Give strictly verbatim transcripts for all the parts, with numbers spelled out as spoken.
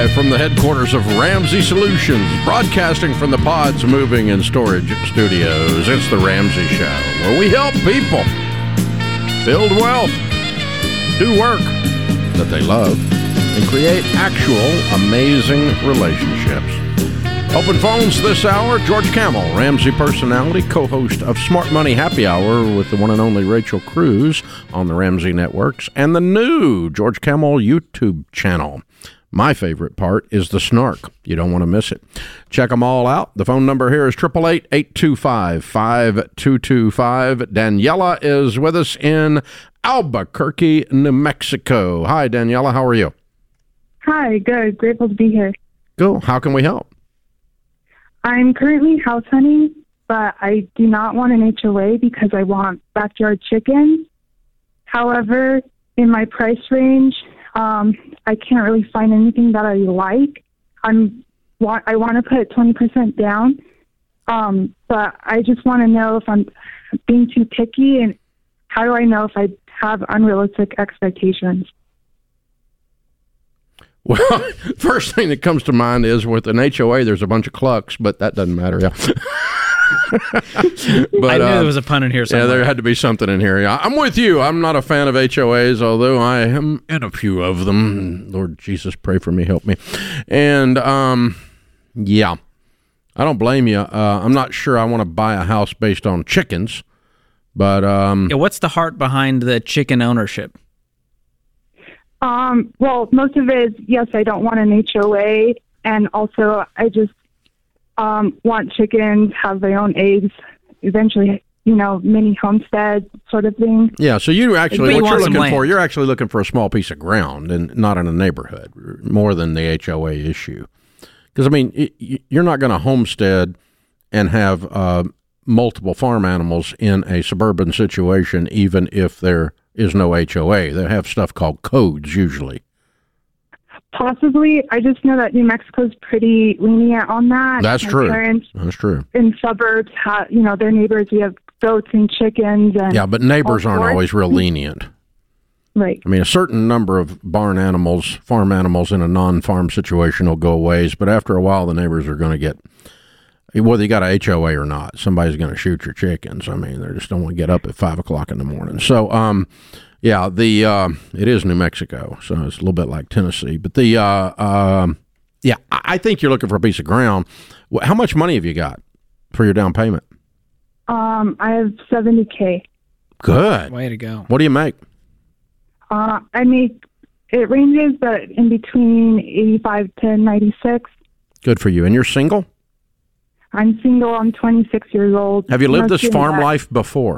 Live from the headquarters of Ramsey Solutions, broadcasting from the Pods Moving and Storage Studios. It's the Ramsey Show, where we help people build wealth, do work that they love, and create actual amazing relationships. Open phones this hour. George Kamel, Ramsey personality, co-host of Smart Money Happy Hour with the one and only Rachel Cruz on the Ramsey Networks, and the new George Kamel YouTube channel. My favorite part is the snark. You don't want to miss it. Check them all out. The phone number here is eight eight eight, eight two five, five two two five. Daniela is with us in Albuquerque, New Mexico. Hi, Daniela. How are you? Hi, good. Grateful to be here. Cool. How can we help? I'm currently house hunting, but I do not want an H O A because I want backyard chickens. However, in my price range, um, I can't really find anything that I like. I'm want I want to put twenty percent down, um, but I just want to know if I'm being too picky, and how do I know if I have unrealistic expectations? Well, first thing that comes to mind is with an H O A, there's a bunch of clucks, but that doesn't matter. Yeah. but, I knew uh, there was a pun in here somewhere. Yeah, there had to be something in here. Yeah, I'm with you. I'm not a fan of H O As, although I am in a few of them. Lord Jesus, pray for me, help me. And, um, yeah, I don't blame you. Uh, I'm not sure I want to buy a house based on chickens, but... Um, yeah, what's the heart behind the chicken ownership? Um, well, most of it is, yes, I don't want an H O A, and also I just um, want chickens, have their own eggs, eventually, you know, mini homestead sort of thing. Yeah, so you actually, But you what you're want some looking land. for, you're actually looking for a small piece of ground and not in a neighborhood, more than the H O A issue. Because, I mean, it, you're not going to homestead and have uh, multiple farm animals in a suburban situation, even if there is no H O A. They have stuff called codes usually. Possibly. I just know that New Mexico's pretty lenient on that. That's My true. Parents That's true. in suburbs have, you know, their neighbors, we have goats and chickens. And Yeah, but neighbors all aren't sorts. always real lenient. Right. I mean, a certain number of barn animals, farm animals in a non-farm situation will go a ways, but after a while the neighbors are going to get, whether you got a H O A or not, somebody's going to shoot your chickens. I mean, they just don't want to get up at five o'clock in the morning. So, um, yeah, the uh, it is New Mexico, so it's a little bit like Tennessee. But the uh, um, yeah, I I think you're looking for a piece of ground. Wh- How much money have you got for your down payment? Um, I have seventy K. Good. Way to go. What do you make? Uh, I make, it ranges, but in between eighty-five to ninety-six. Good for you. And you're single? I'm single. I'm twenty-six years old. Have you lived Not this doing farm that. life before?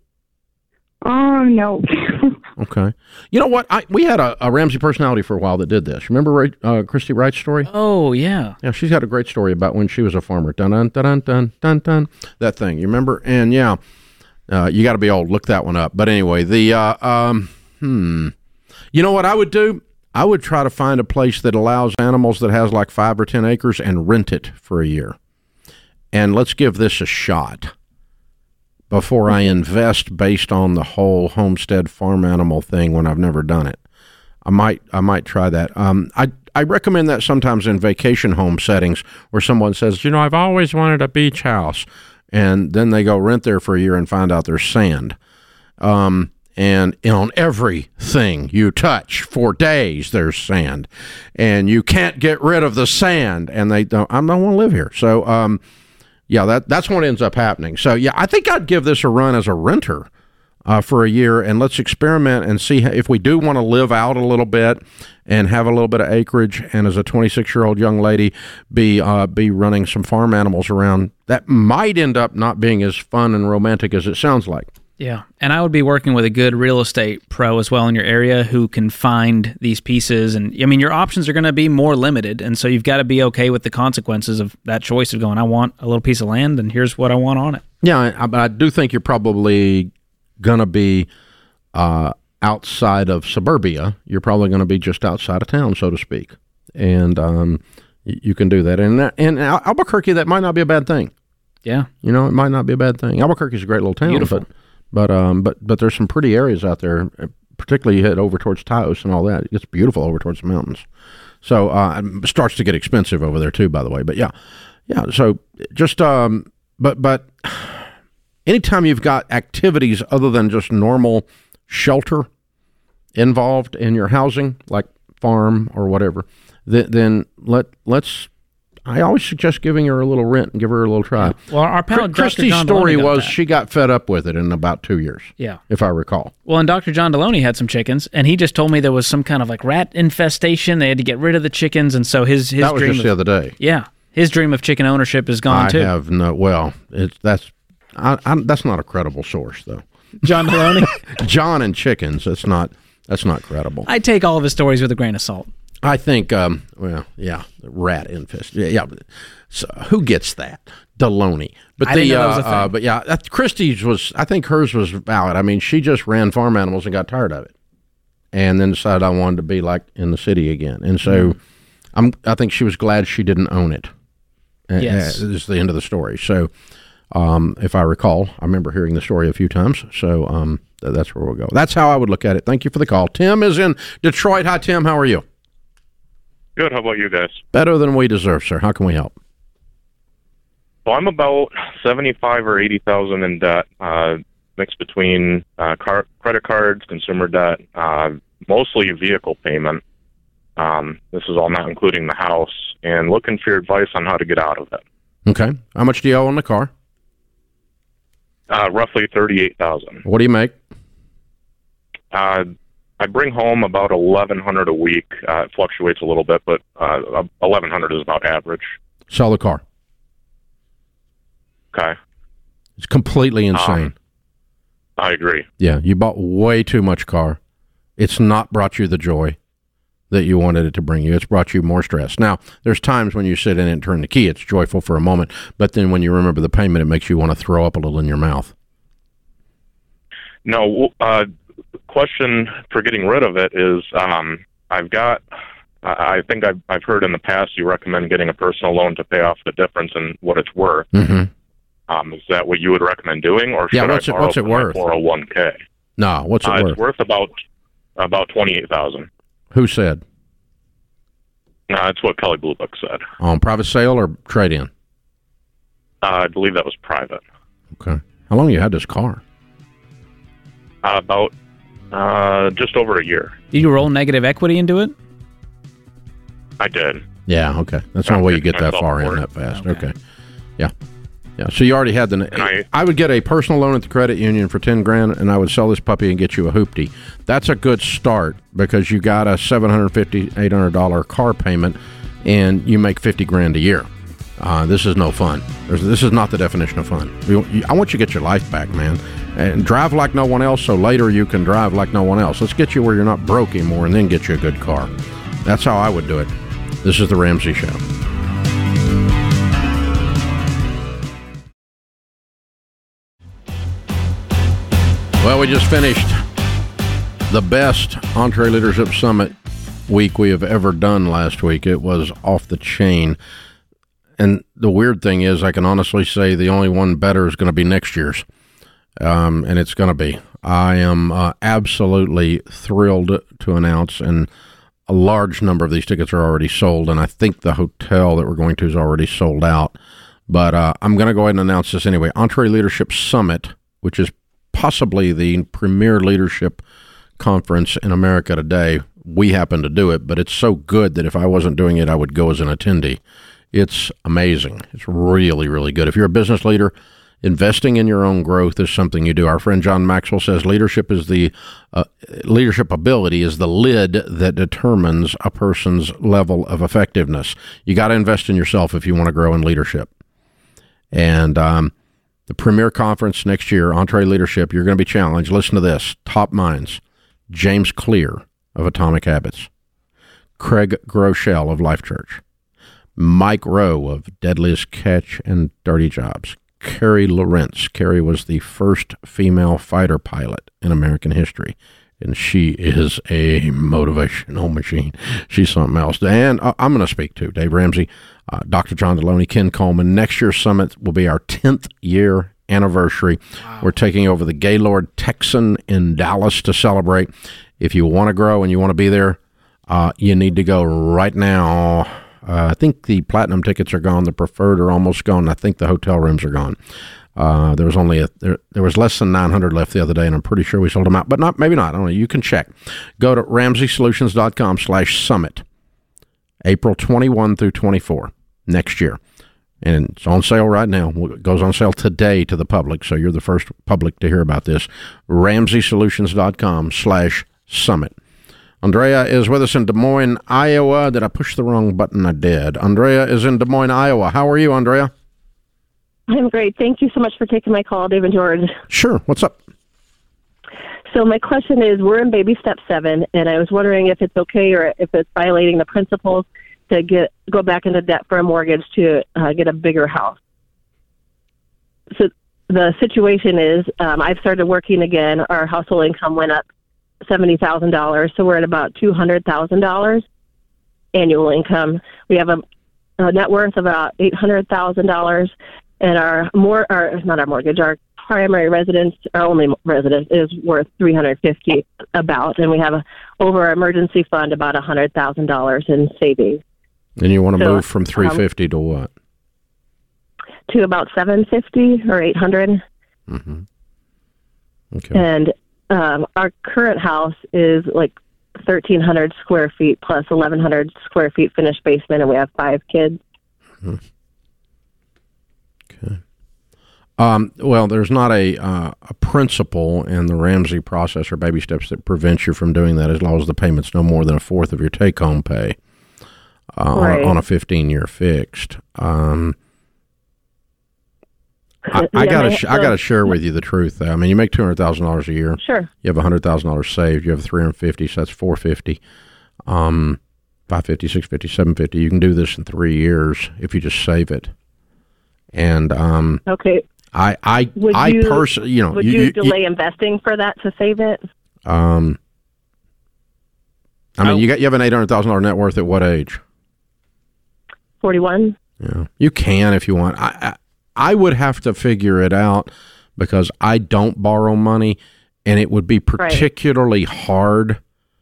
Oh, no. Okay. You know what? I, we had a, a Ramsey personality for a while that did this. Remember Ray, uh, Christy Wright's story? Oh, yeah. Yeah, she's got a great story about when she was a farmer. Dun dun dun dun dun dun. That thing, you remember? And yeah, uh, you got to be old. Look that one up. But anyway, the uh, um, hmm. You know what I would do? I would try to find a place that allows animals that has like five or ten acres and rent it for a year. And let's give this a shot before I invest based on the whole homestead farm animal thing when I've never done it. I might I might try that. Um, I I recommend that sometimes in vacation home settings where someone says, you know, I've always wanted a beach house, and then they go rent there for a year and find out there's sand. Um, and on everything you touch for days, there's sand, and you can't get rid of the sand. And they don't. I don't want to live here. So, um, yeah, that that's what ends up happening. So, yeah, I think I'd give this a run as a renter uh, for a year, and let's experiment and see if we do want to live out a little bit and have a little bit of acreage. And as a twenty-six-year-old young lady, be uh, be running some farm animals around. That might end up not being as fun and romantic as it sounds like. Yeah, and I would be working with a good real estate pro as well in your area who can find these pieces. And, I mean, your options are going to be more limited, and so you've got to be okay with the consequences of that choice of going, I want a little piece of land, and here's what I want on it. Yeah, I, but I do think you're probably going to be uh, outside of suburbia. You're probably going to be just outside of town, so to speak. And um, y- you can do that. And that, in Al- Albuquerque, that might not be a bad thing. Yeah. You know, it might not be a bad thing. Albuquerque's a great little town. Beautiful. But, but, um, but, but there's some pretty areas out there, particularly you head over towards Taos and all that. It gets beautiful over towards the mountains. So uh, it starts to get expensive over there too, by the way. But yeah, yeah. So just, um, but but anytime you've got activities other than just normal shelter involved in your housing, like farm or whatever, th- then let let's. I always suggest giving her a little rent and give her a little try. Well, our pal Christy's Doctor John story Deloney got was that. she got fed up with it in about two years. Yeah. If I recall. Well, and Doctor John Deloney had some chickens, and he just told me there was some kind of like rat infestation. They had to get rid of the chickens, and so his his that was dream just of, the other day. Yeah, his dream of chicken ownership is gone I too. have no. Well, it's that's I, I, that's not a credible source though. John Deloney. John and chickens. That's not that's not credible. I take all of his stories with a grain of salt. I think. Um, well, yeah, rat infest. Yeah, yeah. So who gets that? Deloney. But I the didn't know that was a uh, uh, thing. but yeah, that, Christie's was. I think hers was valid. I mean, she just ran farm animals and got tired of it, and then decided I wanted to be like in the city again. And so, mm. I'm. I think she was glad she didn't own it. Yes, uh, this is the end of the story. So, um, if I recall, I remember hearing the story a few times. So, um, th- that's where we'll go. That's how I would look at it. Thank you for the call. Tim is in Detroit. Hi, Tim. How are you? Good. How about you guys? Better than we deserve, sir. How can we help? Well, I'm about seventy-five or eighty thousand in debt, uh, mixed between uh, car- credit cards, consumer debt, uh, mostly vehicle payment. Um, this is all not including the house, and looking for your advice on how to get out of it. Okay. How much do you owe on the car? Uh, roughly thirty-eight thousand. What do you make? Uh, I bring home about eleven hundred a week. Uh, it fluctuates a little bit, but uh, eleven hundred is about average. Sell the car. Okay. It's completely insane. Um, I agree. Yeah, you bought way too much car. It's not brought you the joy that you wanted it to bring you. It's brought you more stress. Now, there's times when you sit in it and turn the key. It's joyful for a moment, but then when you remember the payment, it makes you want to throw up a little in your mouth. No, uh, question for getting rid of it is um, I've got, I think I've, I've heard in the past you recommend getting a personal loan to pay off the difference in what it's worth. Mm-hmm. Um, is that what you would recommend doing, or should Yeah, what's I it- borrow what's it from my worth? four oh one k? No, what's it Uh, worth? it's worth about about twenty-eight thousand dollars. Who said? Uh, that's what Kelly Blue Book said. On private sale or trade-in? Uh, I believe that was private. Okay. How long you had this car? Uh, about uh, just over a year. Did you roll negative equity into it? I did. Yeah, okay. That's I'm not way you getting get that myself far in for it. that fast. Okay. Okay. Yeah. Yeah. So you already had the. And I- I would get a personal loan at the credit union for ten grand, and I would sell this puppy and get you a hoopty. That's a good start because you got a seven hundred fifty, eight hundred dollar car payment, and you make fifty grand a year. Uh, this is no fun. There's, this is not the definition of fun. You, you, I want you to get your life back, man, and drive like no one else. So later you can drive like no one else. Let's get you where you're not broke anymore, and then get you a good car. That's how I would do it. This is the Ramsey Show. Well, we just finished the best EntreLeadership Summit week we have ever done last week. It was off the chain. And the weird thing is, I can honestly say the only one better is going to be next year's. Um, and it's going to be. I am uh, absolutely thrilled to announce, and a large number of these tickets are already sold, and I think the hotel that we're going to is already sold out. But uh, I'm going to go ahead and announce this anyway. EntreLeadership Summit, which is possibly the premier leadership conference in America today. We happen to do it, but it's so good that if I wasn't doing it, I would go as an attendee. It's amazing. It's really, really good. If you're a business leader, investing in your own growth is something you do. Our friend John Maxwell says leadership is the uh, leadership ability is the lid that determines a person's level of effectiveness. You got to invest in yourself if you want to grow in leadership. And um, the premier conference next year, EntreLeadership, you're going to be challenged. Listen to this. Top minds. James Clear of Atomic Habits. Craig Groeschel of Life Church. Mike Rowe of Deadliest Catch and Dirty Jobs. Carrie Lawrence. Carrie was the first female fighter pilot in American history, and she is a motivational machine. She's something else. And uh, I'm going to speak to Dave Ramsey, uh, Doctor John Deloney, Ken Coleman. Next year's summit will be our tenth year anniversary. Wow. We're taking over the Gaylord Texan in Dallas to celebrate. If you want to grow and you want to be there, uh, you need to go right now. Uh, I think the platinum tickets are gone. The preferred are almost gone. I think the hotel rooms are gone. Uh, there was only a, there, there was less than nine hundred left the other day, and I'm pretty sure we sold them out, but not, maybe not. I don't know. You can check. Go to ramsey solutions dot com slash summit, April twenty-first through twenty-fourth next year. And it's on sale right now. It goes on sale today to the public, so you're the first public to hear about this. ramsey solutions dot com slash summit. Andrea is with us in Des Moines, Iowa. Did I push the wrong button? I did. Andrea is in Des Moines, Iowa. How are you, Andrea? I'm great. Thank you so much for taking my call, Dave and George. Sure. What's up? So my question is, we're in baby step seven, and I was wondering if it's okay or if it's violating the principles to get go back into debt for a mortgage to uh, get a bigger house. So the situation is, um, I've started working again. Our household income went up seventy thousand dollars, so we're at about two hundred thousand dollars annual income. We have a, a net worth of about eight hundred thousand dollars, and our more, our not our mortgage, our primary residence, our only residence, is worth three hundred fifty about, and we have a, over our emergency fund about one hundred thousand dollars in savings. And you want to So, move from three hundred fifty um, to what? To about seven hundred fifty or eight hundred. Mm-hmm. Okay. And um, our current house is like thirteen hundred square feet plus eleven hundred square feet finished basement, and we have five kids. Mm-hmm. Okay. Um, well, there's not a uh, a principle in the Ramsey process or baby steps that prevents you from doing that as long as the payment's no more than a fourth of your take-home pay uh, right. on a fifteen-year fixed. Um, I, Yeah, I gotta my- sh- I gotta share with you the truth. I mean, you make two hundred thousand dollars a year. Sure. You have a hundred thousand dollars saved. You have three hundred fifty, so that's four fifty. Um, five fifty, six fifty, seven fifty. You can do this in three years if you just save it. And um, Okay. I I Would I you- personally, you know, Would you, you, you- delay investing for that to save it? um, I mean, Oh. you got you have an eight hundred thousand dollar net worth at what age? forty-one. Yeah, you can if you want. I, I I would have to figure it out because I don't borrow money, and it would be particularly right. hard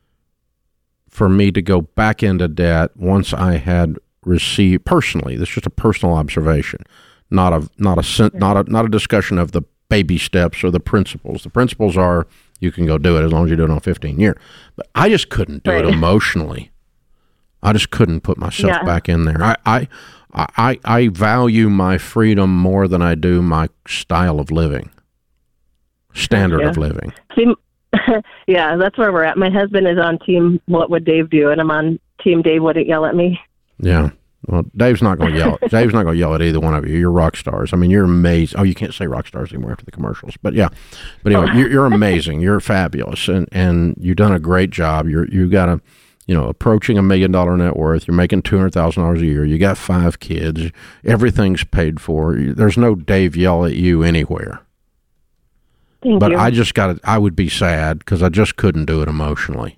for me to go back into debt once I had received personally. This is just a personal observation, not a not a not a not a discussion of the baby steps or the principles. The principles are you can go do it as long as you do it on fifteen year. But I just couldn't do right. it emotionally. I just couldn't put myself yeah. back in there. I, I I I value my freedom more than I do my style of living, standard yeah. of living. See, yeah, that's where we're at. My husband is on team what would Dave do, and I'm on team Dave wouldn't yell at me. Yeah. Well, Dave's not going to yell. Dave's not going to yell at either one of you. You're rock stars. I mean, you're amazing. Oh, you can't say rock stars anymore after the commercials. But yeah, but anyway, oh. you're, you're amazing. You're fabulous, and and you've done a great job. You're you got a, you know, approaching a million dollar net worth. You're making two hundred thousand dollars a year. You got five kids. Everything's paid for. There's no Dave yell at you anywhere. Thank but you. I just got. I would be sad because I just couldn't do it emotionally.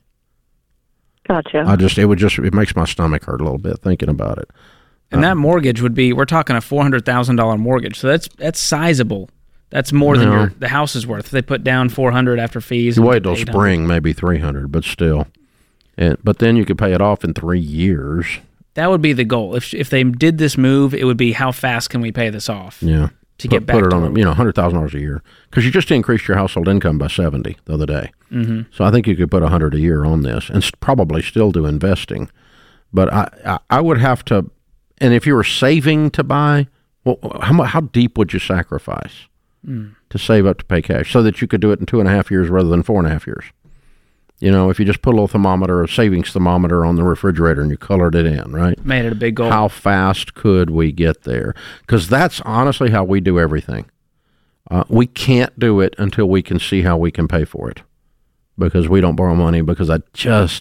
Gotcha. I just, it would just, it makes my stomach hurt a little bit thinking about it. And um, that mortgage would be, we're talking a four hundred thousand dollars mortgage. So that's that's sizable. That's more than no. your, the house is worth. If they put down four hundred after fees. You wait till spring, maybe three hundred, but still. And, but then you could pay it off in three years. That would be the goal. If if they did this move, it would be how fast can we pay this off? Yeah. To put, get back put it to on, it. you know, one hundred thousand dollars a year. Because you just increased your household income by seventy the other day. Mm-hmm. So I think you could put one hundred a year on this and probably still do investing. But I, I, I would have to, and if you were saving to buy, well, how how deep would you sacrifice mm. to save up to pay cash so that you could do it in two and a half years rather than four and a half years? You know, if you just put a little thermometer, a savings thermometer on the refrigerator and you colored it in, right? Made it a big goal. How fast could we get there? Because that's honestly how we do everything. Uh, we can't do it until we can see how we can pay for it because we don't borrow money because I just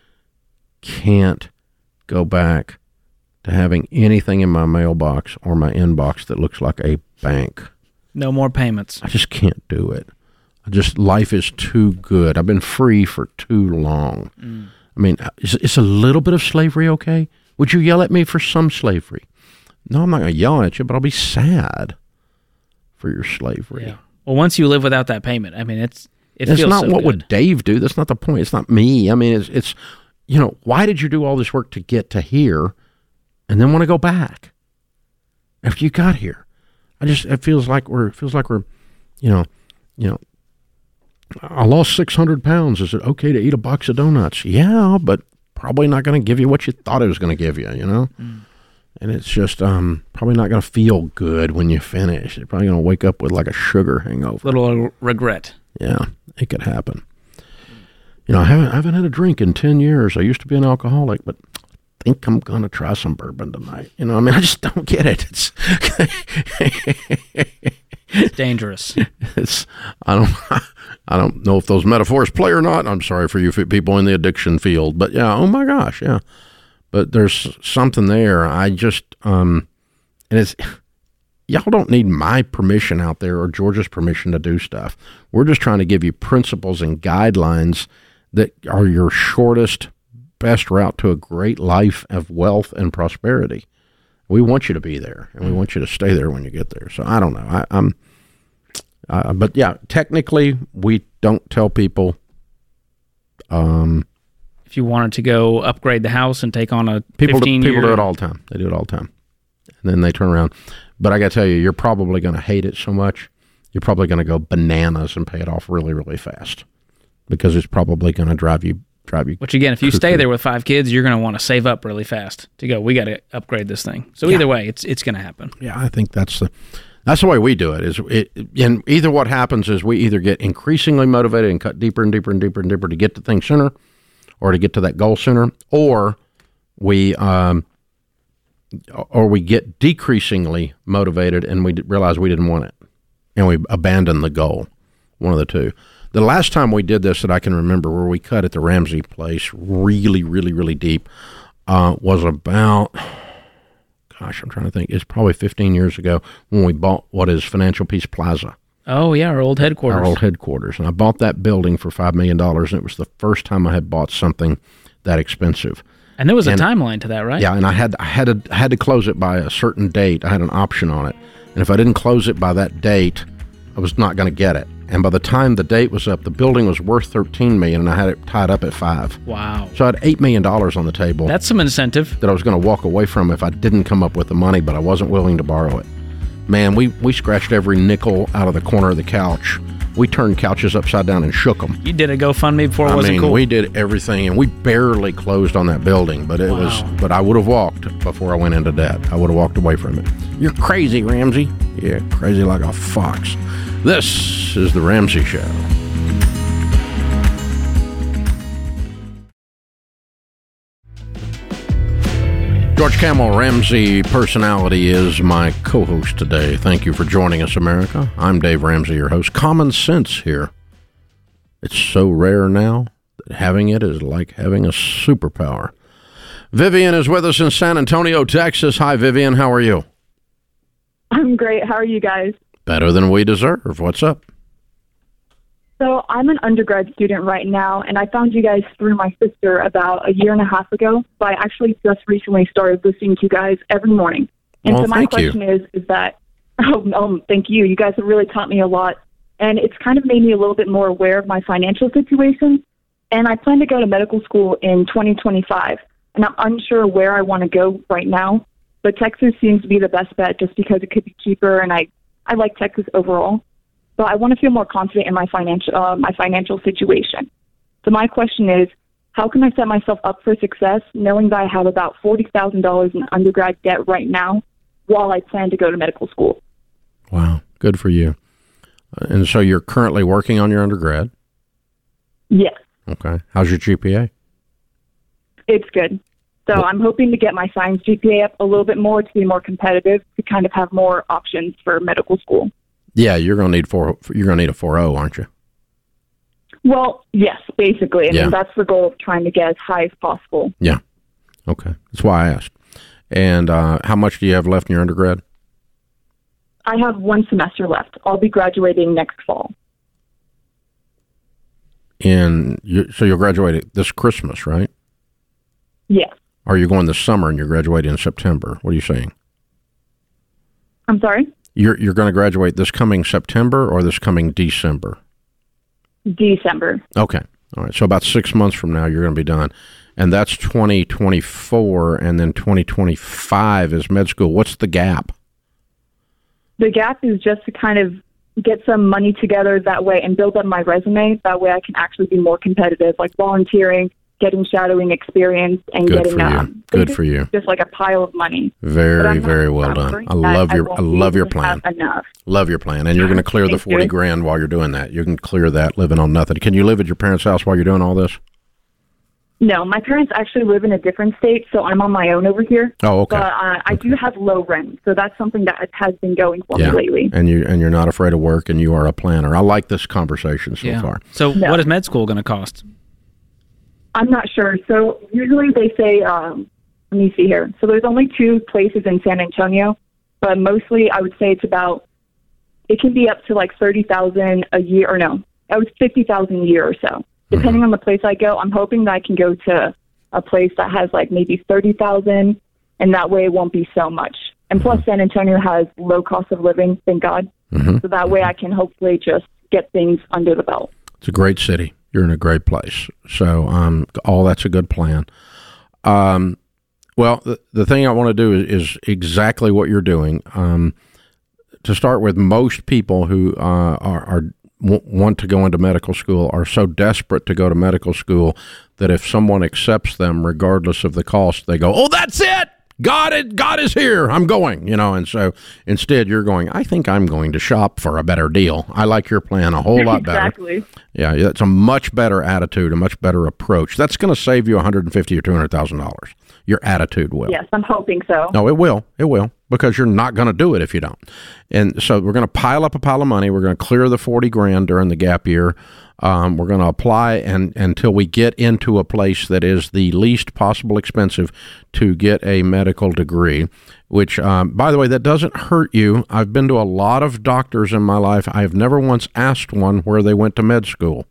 can't go back to having anything in my mailbox or my inbox that looks like a bank. No more payments. I just can't do it. I just, life is too good. I've been free for too long. Mm. I mean, is, is a little bit of slavery okay? Would you yell at me for some slavery? No, I'm not going to yell at you, but I'll be sad for your slavery. Yeah. Well, once you live without that payment, I mean, it's It it's feels not so what good. would Dave do. That's not the point. It's not me. I mean, it's, it's, you know, why did you do all this work to get to here and then want to go back after you got here? I just, it feels like we're, it feels like we're, you know, you know, I lost six hundred pounds. Is it okay to eat a box of donuts? Yeah, but probably not going to give you what you thought it was going to give you, you know? Mm. And it's just um, probably not going to feel good when you finish. You're probably going to wake up with like a sugar hangover. Little regret. Yeah, it could happen. You know, I haven't, I haven't had a drink in ten years. I used to be an alcoholic, but I think I'm going to try some bourbon tonight. You know, I mean, I just don't get it. It's, it's dangerous. It's, I don't, I don't know if those metaphors play or not. I'm sorry for you people in the addiction field, but yeah, oh my gosh, yeah. But there's something there. I just, um, and it's, y'all don't need my permission out there or Georgia's permission to do stuff. We're just trying to give you principles and guidelines that are your shortest, best route to a great life of wealth and prosperity. We want you to be there, and we want you to stay there when you get there. So I don't know. I, I'm, uh, but yeah, technically, we don't tell people, um, if you wanted to go upgrade the house and take on a people do, fifteen people year... do it all the time. They do it all the time. And then they turn around. But I got to tell you, you're probably going to hate it so much, you're probably going to go bananas and pay it off really, really fast because it's probably going to drive you, drive you. Which again, if you cuckoo. stay there with five kids, you're going to want to save up really fast to go, we got to upgrade this thing. So Yeah. either way, it's it's going to happen. Yeah, I think that's the that's the way we do it. Is it, and either what happens is we either get increasingly motivated and cut deeper and deeper and deeper and deeper to get to things sooner, or to get to that goal sooner, or we um, or we get decreasingly motivated and we realize we didn't want it, and we abandon the goal. One of the two. The last time we did this that I can remember, where we cut at the Ramsey place really, really, really deep, uh, was about. Gosh, I'm trying to think. It's probably fifteen years ago when we bought what is Financial Peace Plaza. Oh, yeah, our old headquarters. Our old headquarters. And I bought that building for five million dollars, and it was the first time I had bought something that expensive. And there was and, a timeline to that, right? Yeah, and I had I had to, I had to close it by a certain date. I had an option on it. And if I didn't close it by that date, I was not going to get it. And by the time the date was up, the building was worth thirteen million dollars, and I had it tied up at five. Wow. So I had eight million dollars on the table. That's some incentive. That I was going to walk away from if I didn't come up with the money, but I wasn't willing to borrow it. Man, we, we scratched every nickel out of the corner of the couch. We turned couches upside down and shook them. You did a GoFundMe before it I wasn't mean, cool. we did everything, and we barely closed on that building, but it Wow. was. But I would have walked before I went into debt. I would have walked away from it. You're crazy, Ramsey. Yeah, crazy like a fox. This is the Ramsey Show. George Camel, Ramsey Personality, is my co-host today. Thank you for joining us, America. I'm Dave Ramsey, your host. Common sense here. It's so rare now that having it is like having a superpower. Vivian is with us in San Antonio, Texas. Hi, Vivian. How are you? I'm great. How are you guys? Better than we deserve. What's up? So I'm an undergrad student right now, and I found you guys through my sister about a year and a half ago. But I actually just recently started listening to you guys every morning. And Well, so my thank question is, is that, oh, um, thank you. You guys have really taught me a lot. And it's kind of made me a little bit more aware of my financial situation. And I plan to go to medical school in twenty twenty-five. And I'm unsure where I want to go right now. But Texas seems to be the best bet just because it could be cheaper, and I, I like Texas overall. But I want to feel more confident in my financial uh, my financial situation. So my question is, how can I set myself up for success knowing that I have about forty thousand dollars in undergrad debt right now while I plan to go to medical school? Wow, good for you. Uh, and so you're currently working on your undergrad? Yes, Okay. How's your G P A? it's good. So Well- I'm hoping to get my science G P A up a little bit more to be more competitive, to kind of have more options for medical school. Yeah, you're gonna need four. You're gonna need a four oh, aren't you? Well, yes, basically. I Yeah. mean, that's the goal of trying to get as high as possible. Yeah. Okay. That's why I asked. And uh, how much do you have left in your undergrad? I have one semester left. I'll be graduating next fall. In you, so you'll graduate this Christmas, right? Yes. Or you're going this summer and you're graduating in September? What are you saying? I'm sorry? You're you're going to graduate this coming September or this coming December? December. Okay. All right. So about six months from now, you're going to be done. And that's twenty twenty-four, and then twenty twenty-five is med school. What's the gap? The gap is just to kind of get some money together that way and build up my resume. That way I can actually be more competitive, like volunteering, getting shadowing experience, and Good getting for you. um, Good for you. Just like a pile of money. Very, very well done. I love your I love your plan. Enough. Love your plan. And you're going to clear the forty grand while you're doing that. You can clear that living on nothing. Can you live at your parents' house while you're doing all this? No, my parents actually live in a different state, so I'm on my own over here. Oh, okay. But uh, I okay. do have low rent, so that's something that has been going for yeah. me lately. And you and you're not afraid of work, and you are a planner. I like this conversation so yeah. far. So, no. what is med school going to cost? I'm not sure. So usually they say, um, let me see here. So there's only two places in San Antonio, but mostly I would say it's about. It can be up to like thirty thousand a year, or no, it was fifty thousand a year or so. Depending on the place I go, I'm hoping that I can go to a place that has like maybe thirty thousand, and that way it won't be so much. And plus, San Antonio has low cost of living, thank God. Mm-hmm. So that way I can hopefully just get things under the belt. It's a great city. You're in a great place. So um, all that's a good plan. Um, well, the, the thing I want to do is, is exactly what you're doing. Um, to start with, most people who uh, are, are want to go into medical school are so desperate to go to medical school that if someone accepts them, regardless of the cost, they go, oh, that's it. God, it, God is here. I'm going, you know. And so instead you're going, I think I'm going to shop for a better deal. I like your plan a whole lot better. Exactly. Yeah, it's a much better attitude, a much better approach. That's going to save you one hundred fifty thousand dollars or two hundred thousand dollars. Your attitude will. Yes, I'm hoping so. No, it will. It will, because you're not going to do it if you don't. And so we're going to pile up a pile of money. We're going to clear the forty grand during the gap year. Um, we're going to apply and until we get into a place that is the least possible expensive to get a medical degree, which, um, by the way, that doesn't hurt you. I've been to a lot of doctors in my life. I have never once asked one where they went to med school.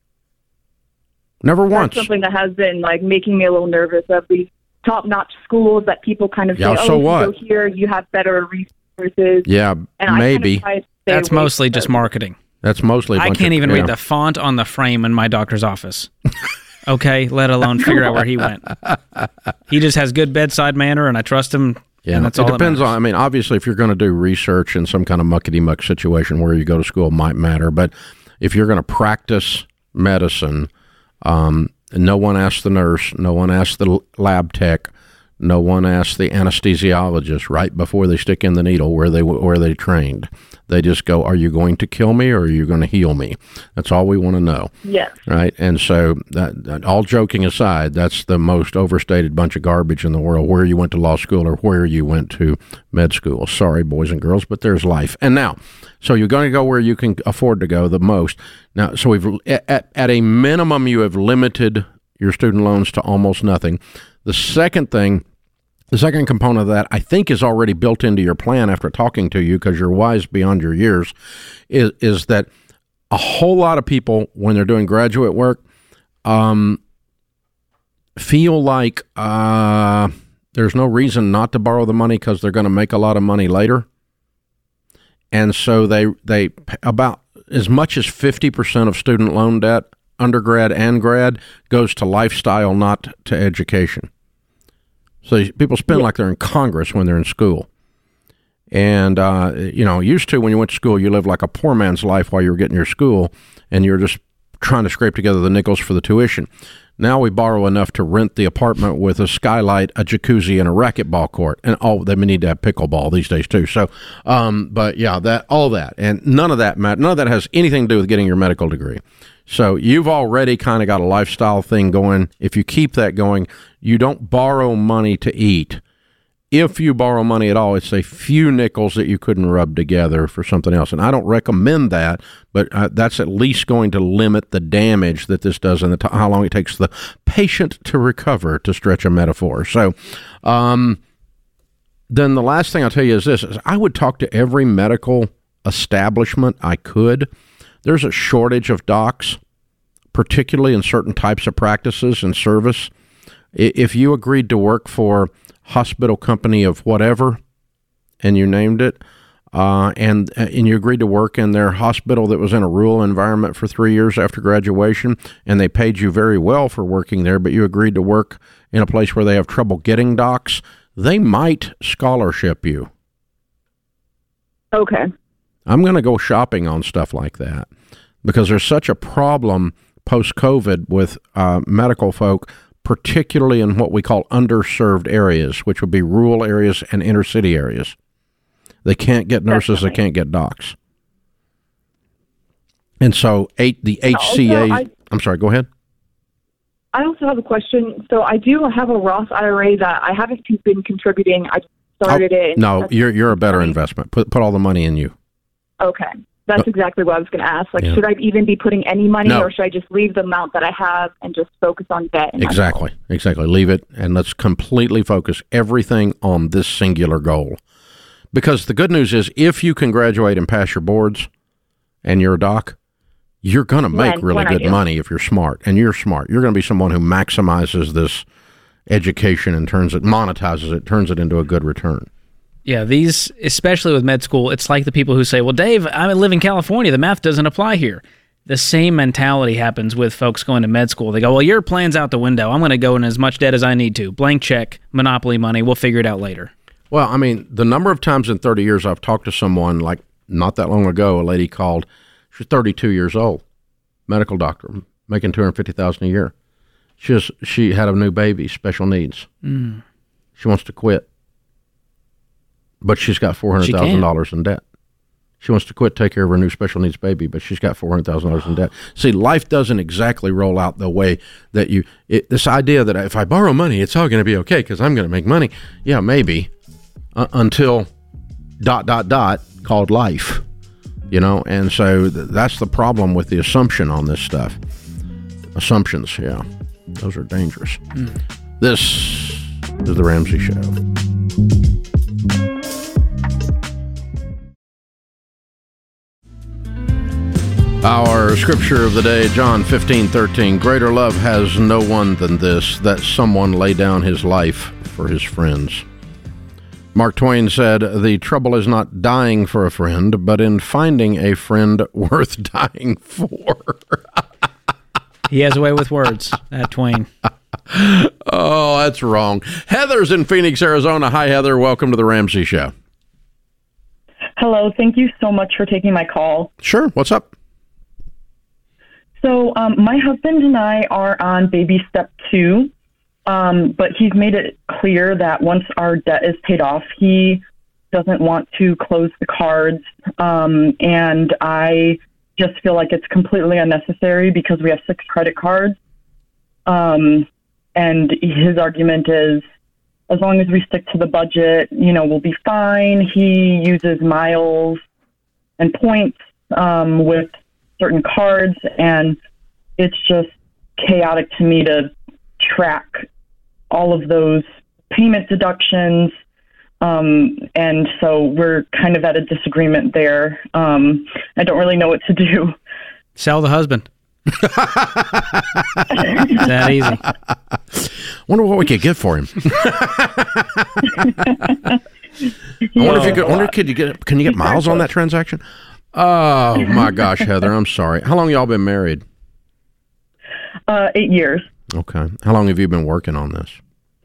Never once. That's something that has been like making me a little nervous of these top-notch schools that people kind of Yeah, say, so oh, what? if you go here, you have better resources. Yeah, and maybe. I kind of That's mostly just marketing. That's mostly. A I bunch can't of, even yeah. read the font on the frame in my doctor's office. Okay, let alone figure out where he went. He just has good bedside manner, and I trust him. Yeah, and that's it all depends that on. I mean, obviously, if you're going to do research in some kind of muckety muck situation where you go to school, might matter. But if you're going to practice medicine, um, no one asks the nurse, no one asks the lab tech, no one asks the anesthesiologist right before they stick in the needle where they where they trained. They just go, are you going to kill me or are you going to heal me? That's all we want to know. Yes. Right? And so, that, that, all joking aside, that's the most overstated bunch of garbage in the world, where you went to law school or where you went to med school. Sorry, boys and girls, but there's life. And now, so you're going to go where you can afford to go the most. Now, so we've at, at a minimum, you have limited your student loans to almost nothing. The second thing, the second component of that, I think, is already built into your plan after talking to you, because you're wise beyond your years, is, is that a whole lot of people, when they're doing graduate work, um, feel like uh, there's no reason not to borrow the money because they're going to make a lot of money later. And so they, they about as much as fifty percent of student loan debt, undergrad and grad, goes to lifestyle, not to education. So people spend yeah. like they're in Congress when they're in school. And, uh, you know, used to when you went to school, you lived like a poor man's life while you were getting your school, and you were just trying to scrape together the nickels for the tuition. Now we borrow enough to rent the apartment with a skylight, a jacuzzi, and a racquetball court. And, oh, they need to have pickleball these days, too. So, um, but, yeah, that all that. And none of that, Matt, none of that has anything to do with getting your medical degree. So you've already kind of got a lifestyle thing going. If you keep that going, you don't borrow money to eat. If you borrow money at all, it's a few nickels that you couldn't rub together for something else. And I don't recommend that, but uh, that's at least going to limit the damage that this does and the t- how long it takes the patient to recover, to stretch a metaphor. So um, then the last thing I'll tell you is this. Is I would talk to every medical establishment I could. There's a shortage of docs, particularly in certain types of practices and service. If you agreed to work for hospital company of whatever, and you named it, uh, and and you agreed to work in their hospital that was in a rural environment for three years after graduation, and they paid you very well for working there, but you agreed to work in a place where they have trouble getting docs, they might scholarship you. Okay. I'm going to go shopping on stuff like that because there's such a problem post-COVID with uh, medical folk, particularly in what we call underserved areas, which would be rural areas and inner city areas. They can't get nurses, Definitely. They can't get docs. And so eight, the H C A, I, I'm sorry, go ahead. I also have a question. So I do have a Roth I R A that I haven't been contributing. I started oh, it. No, you're you're a better investment. Put put all the money in you. Okay. That's exactly what I was going to ask. Like, yeah. should I even be putting any money no. or should I just leave the amount that I have and just focus on debt? Exactly. Exactly. Leave it and let's completely focus everything on this singular goal. Because the good news is if you can graduate and pass your boards and you're a doc, you're going to make when, really when good money if you're smart. And you're smart. You're going to be someone who maximizes this education and turns it, monetizes it, turns it into a good return. Yeah, these, especially with med school, it's like the people who say, well, Dave, I live in California. The math doesn't apply here. The same mentality happens with folks going to med school. They go, well, your plan's out the window. I'm going to go in as much debt as I need to. Blank check, monopoly money. We'll figure it out later. Well, I mean, the number of times in thirty years I've talked to someone, like not that long ago, a lady called, she's thirty-two years old, medical doctor, making two hundred fifty thousand dollars a year. She, just, she had a new baby, special needs. Mm. She wants to quit. But she's got four hundred thousand dollars in debt. She wants to quit, take care of her new special needs baby, but she's got four hundred thousand dollars in debt. See, life doesn't exactly roll out the way that you, it, this idea that if I borrow money, it's all going to be okay because I'm going to make money. Yeah, maybe, uh, until dot, dot, dot, called life, you know? And so th- that's the problem with the assumption on this stuff. Assumptions, yeah, those are dangerous. Mm. This is The Ramsey Show. Our scripture of the day, John fifteen thirteen. Greater love has no one than this, that someone lay down his life for his friends. Mark Twain said, the trouble is not dying for a friend, but in finding a friend worth dying for. He has a way with words, that Twain. Oh, that's wrong. Heather's in Phoenix, Arizona. Hi, Heather. Welcome to The Ramsey Show. Hello. Thank you so much for taking my call. Sure. What's up? So um, my husband and I are on baby step two, um, but he's made it clear that once our debt is paid off, he doesn't want to close the cards. Um, and I just feel like it's completely unnecessary because we have six credit cards. Um, and his argument is, as long as we stick to the budget, you know, we'll be fine. He uses miles and points um, with certain cards, and it's just chaotic to me to track all of those payment deductions. Um, and so we're kind of at a disagreement there. Um, I don't really know what to do. Sell the husband. That easy. Wonder what we could get for him. I wonder if you could. Wonder could you get? Can you get miles on that transaction? Oh my gosh, Heather, I'm sorry. How long y'all been married? Uh, eight years. Okay. How long have you been working on this?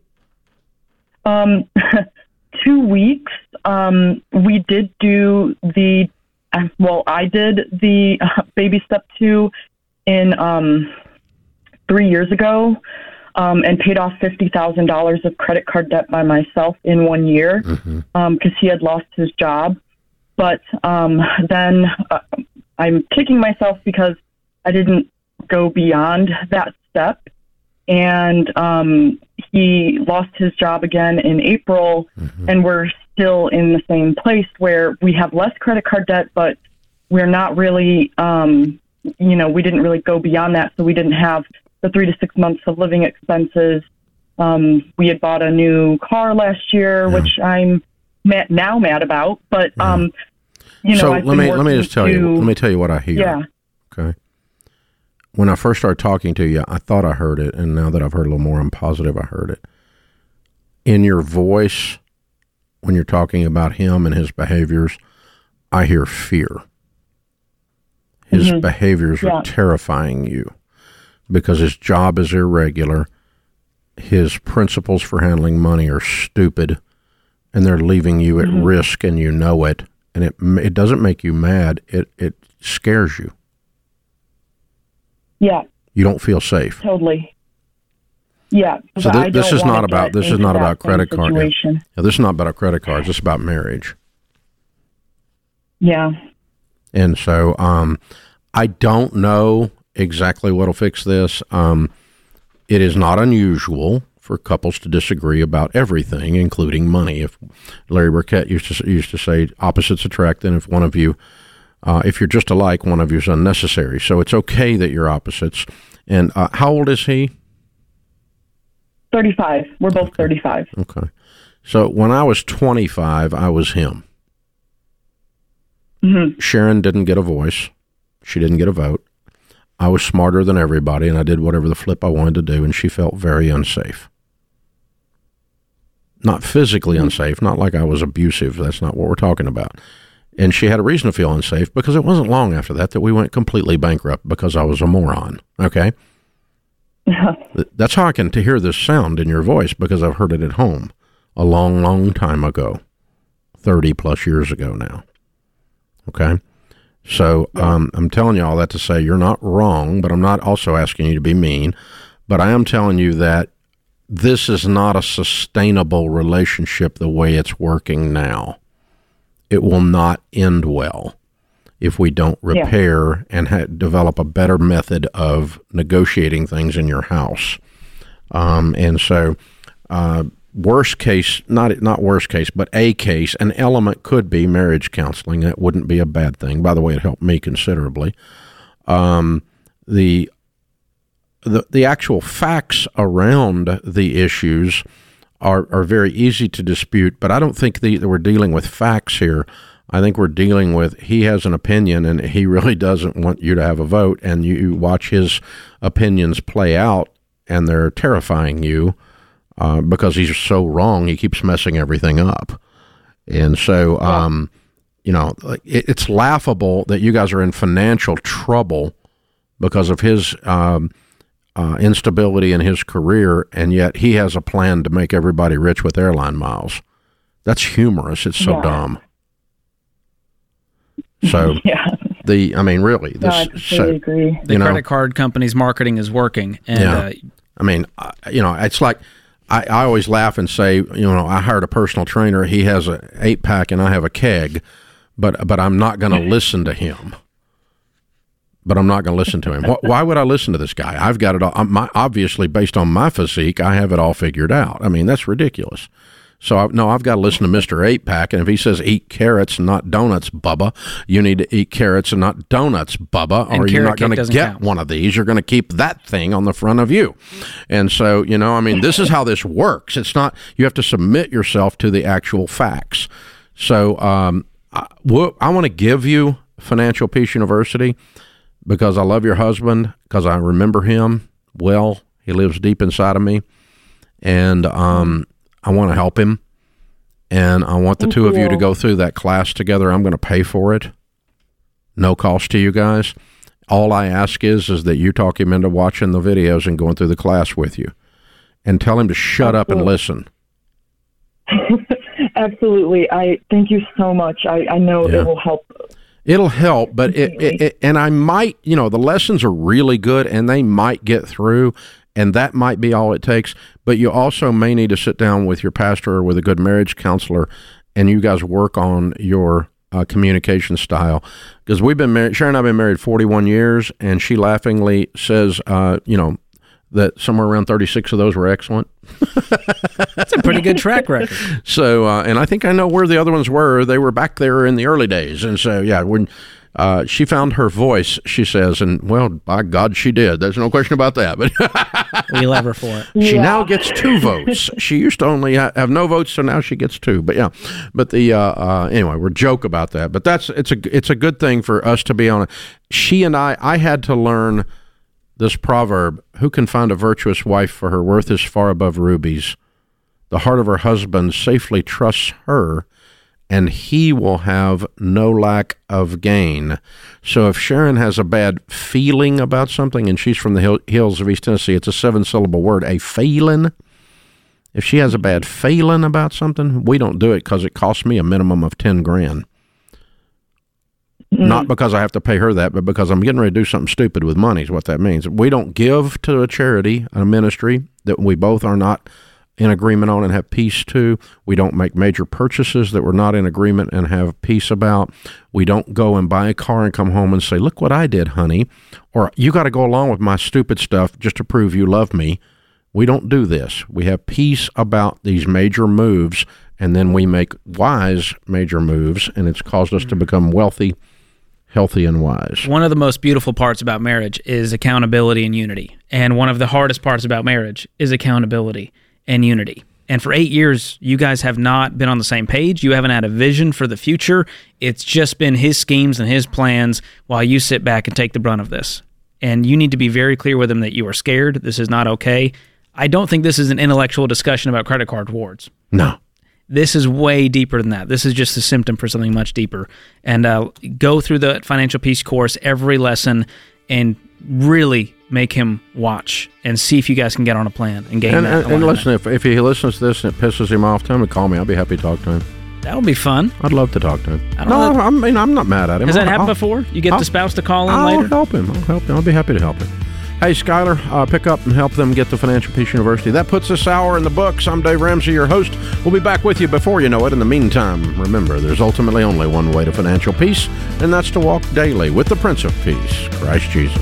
Um, two weeks. Um, we did do the. Uh, well, I did the uh, baby step two in um, three years ago, um, and paid off fifty thousand dollars of credit card debt by myself in one year because mm-hmm. um, he had lost his job. But um, then uh, I'm kicking myself because I didn't go beyond that step. And um, he lost his job again in April, mm-hmm. and we're still in the same place where we have less credit card debt, but we're not really, um, you know, we didn't really go beyond that. So we didn't have the three to six months of living expenses. Um, we had bought a new car last year, yeah. which I'm mad, now mad about, but yeah. um, you know, so I've let me let me just tell to, you. Let me tell you what I hear. Yeah. Okay. When I first started talking to you, I thought I heard it, and now that I've heard a little more, I'm positive I heard it. In your voice, when you're talking about him and his behaviors, I hear fear. His Mhm. behaviors Yeah. are terrifying you because his job is irregular. His principles for handling money are stupid, and they're leaving you at Mhm. risk, and you know it. And it it doesn't make you mad. It it scares you. Yeah, You don't feel safe. totally. Yeah. So but thi- I this don't is wanna not about get this is into not that about same credit card. Yeah. situation. Yeah, this is not about credit cards. This is about marriage. Yeah. And so um, I don't know exactly what'll fix this. Um, it is not unusual for couples to disagree about everything, including money. If Larry Burkett used to used to say, opposites attract, and if one of you, uh, if you're just alike, one of you is unnecessary. So it's okay that you're opposites. And uh, how old is he? thirty-five. We're both thirty-five. Okay. So when I was twenty-five, I was him. Mm-hmm. Sharon didn't get a voice. She didn't get a vote. I was smarter than everybody, and I did whatever the flip I wanted to do, and she felt very unsafe. Not physically unsafe, not like I was abusive. That's not what we're talking about. And she had a reason to feel unsafe because it wasn't long after that that we went completely bankrupt because I was a moron, okay? Th- That's how I can to hear this sound in your voice because I've heard it at home a long, long time ago, thirty plus years ago now, okay? So um, I'm telling you all that to say you're not wrong, but I'm not also asking you to be mean. But I am telling you that this is not a sustainable relationship the way it's working now. It will not end well if we don't repair yeah. and ha- develop a better method of negotiating things in your house. Um, and so uh, worst case, not not worst case, but a case, an element could be marriage counseling. That wouldn't be a bad thing. By the way, it helped me considerably. Um, the, the the actual facts around the issues are are very easy to dispute, but I don't think the, that we're dealing with facts here. I think we're dealing with he has an opinion, and he really doesn't want you to have a vote, and you watch his opinions play out, and they're terrifying you. Uh, because he's so wrong, he keeps messing everything up. And so, um, you know, it, it's laughable that you guys are in financial trouble because of his um, uh, instability in his career, and yet he has a plan to make everybody rich with airline miles. That's humorous. It's so yeah. dumb. So, yeah. the, I mean, really, this, no, I completely so, agree. The you know, credit card company's marketing is working. And, yeah. uh, I mean, uh, you know, it's like, I, I always laugh and say, you know, I hired a personal trainer. He has an eight pack and I have a keg, but but I'm not going to listen to him. But I'm not going to listen to him. Why, why would I listen to this guy? I've got it all. My, obviously, based on my physique, I have it all figured out. I mean, that's ridiculous. So, I, no, I've got to listen to Mister eight pack. And if he says eat carrots and not donuts, Bubba, you need to eat carrots and not donuts, Bubba, And or you're carrot not going cake to doesn't get count. one of these. You're going to keep that thing on the front of you. And so, you know, I mean, this is how this works. It's not, you have to submit yourself to the actual facts. So um, I, well, I want to give you Financial Peace University because I love your husband, because I remember him well. He lives deep inside of me. And um, I want to help him. And I want the Thank two of you you. to go through that class together. I'm going to pay for it. No cost to you guys. All I ask is is that you talk him into watching the videos and going through the class with you. And tell him to shut up and listen. Absolutely. I thank you so much. I, I know Yeah. it will help. It'll help, but it, it, it, and I might, you know, the lessons are really good and they might get through, and that might be all it takes. But you also may need to sit down with your pastor or with a good marriage counselor, and you guys work on your uh, communication style. Because we've been married, Sharon and I have been married forty-one years, and she laughingly says, uh, you know, that somewhere around thirty-six of those were excellent. That's a pretty good track record. So, uh, and I think I know where the other ones were. They were back there in the early days. And so, yeah, when uh, she found her voice, she says, and well, by God, she did. There's no question about that. But We love her for it. she Yeah. now gets two votes. She used to only ha- have no votes, so now she gets two. But yeah, but the uh, uh, anyway, we're joke about that. But that's it's a it's a good thing for us to be on it. She and I, I had to learn this proverb: "Who can find a virtuous wife? For her worth is far above rubies. The heart of her husband safely trusts her, and he will have no lack of gain. So if Sharon has a bad feeling about something, and she's from the hill, hills of East Tennessee, it's a seven-syllable word, a feeling. If she has a bad feeling about something, we don't do it because it costs me a minimum of ten grand. Mm. Not because I have to pay her that, but because I'm getting ready to do something stupid with money is what that means. We don't give to a charity, a ministry that we both are not in agreement on and have peace to. We don't make major purchases that we're not in agreement and have peace about. We don't go and buy a car and come home and say, look what I did, honey. Or you got to go along with my stupid stuff just to prove you love me. We don't do this. We have peace about these major moves, and then we make wise major moves, and it's caused us to become wealthy, healthy, and wise. One of the most beautiful parts about marriage is accountability and unity. And one of the hardest parts about marriage is accountability and unity. And for eight years, you guys have not been on the same page. You haven't had a vision for the future. It's just been his schemes and his plans while you sit back and take the brunt of this. And you need to be very clear with him that you are scared. This is not okay. I don't think this is an intellectual discussion about credit card rewards. No. This is way deeper than that. This is just a symptom for something much deeper. And uh, go through the Financial Peace course, every lesson, and really make him watch and see if you guys can get on a plan and gain and, that. And, and listen, if, if he listens to this and it pisses him off, tell him to call me. I'll be happy to talk to him. That would be fun. I'd love to talk to him. I don't no, know. I mean, I'm not mad at him. Has that I'll, happened I'll, before? You get I'll, the spouse to call in I'll later? I'll help him. I'll help him. I'll be happy to help him. Hey, Skylar, uh, pick up and help them get to Financial Peace University. That puts this hour in the books. I'm Dave Ramsey, your host. We'll be back with you before you know it. In the meantime, remember, there's ultimately only one way to financial peace, and that's to walk daily with the Prince of Peace, Christ Jesus.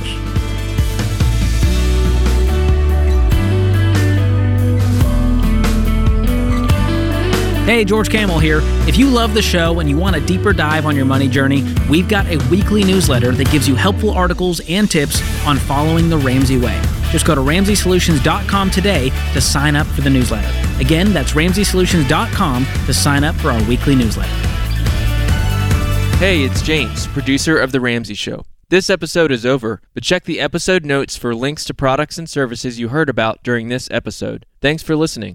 Hey, George Camel here. If you love the show and you want a deeper dive on your money journey, we've got a weekly newsletter that gives you helpful articles and tips on following the Ramsey way. Just go to ramsey solutions dot com today to sign up for the newsletter. Again, that's ramsey solutions dot com to sign up for our weekly newsletter. Hey, it's James, producer of The Ramsey Show. This episode is over, but check the episode notes for links to products and services you heard about during this episode. Thanks for listening.